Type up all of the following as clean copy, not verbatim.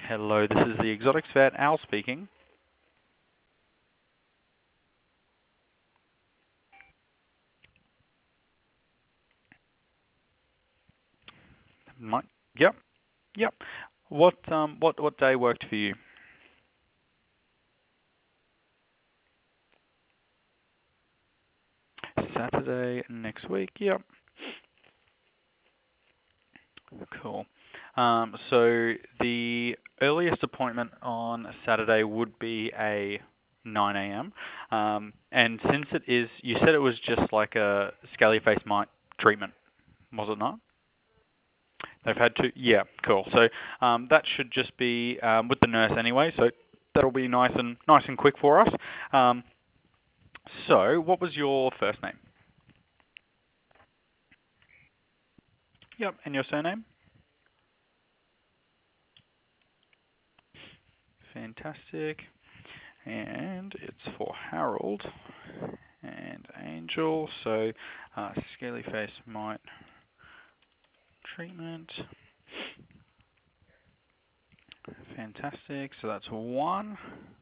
Hello, this is the Exotics Vet, Al speaking. Mike? Yep, yep. What day worked for you? Saturday next week. Yep. Cool. So the earliest appointment on Saturday would be a 9 a.m. And since it is, you said it was just like a scaly face mite treatment, was it not? They've had to, yeah, cool. So that should just be with the nurse anyway. So that'll be nice and quick for us. Um, so what was your first name? Yep, and your surname? Fantastic. And it's for Harold and Angel. So scaly face mite treatment. Fantastic. So that's one.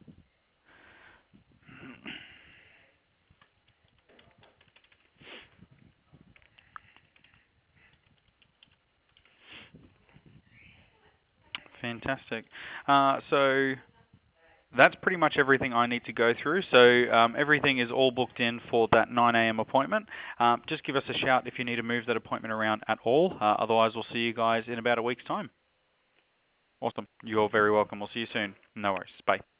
Fantastic. So that's pretty much everything I need to go through. So everything is all booked in for that 9 a.m. appointment. Just give us a shout if you need to move that appointment around at all. Otherwise, we'll see you guys in about a week's time. Awesome. You're very welcome. We'll see you soon. No worries. Bye.